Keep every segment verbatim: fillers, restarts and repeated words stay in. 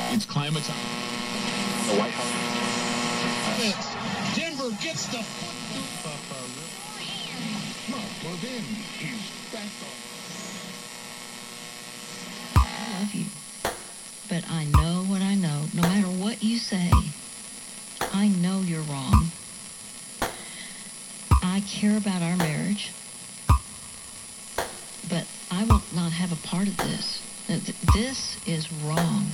It's climate time. The White House. Denver gets the Mark Levin is back on. I love you, but I know what I know. No matter what you say, I know you're wrong. I care about our marriage, but I will not have a part of this. This is wrong.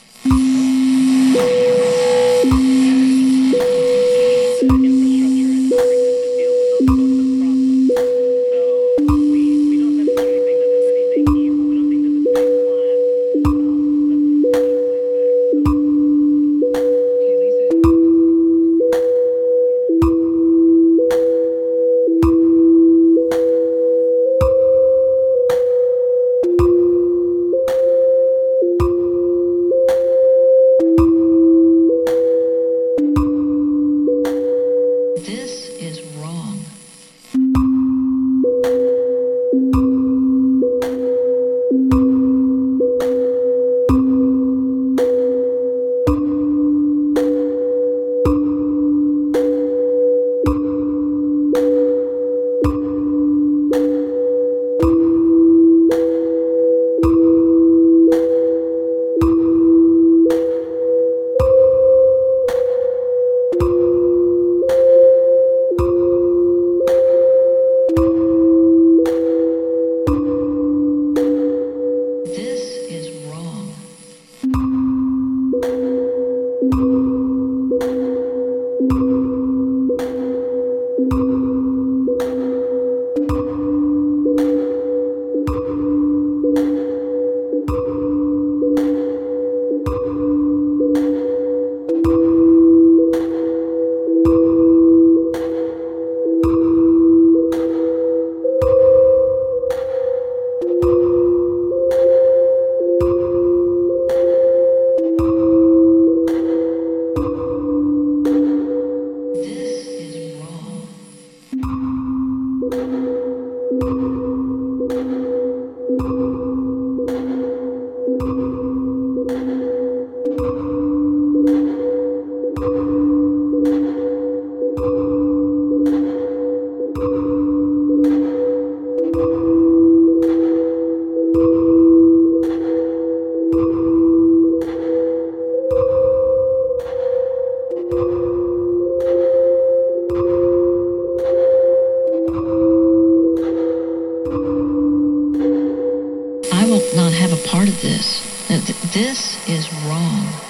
This is wrong. This is wrong. This is wrong. I will not have a part of this. This is wrong.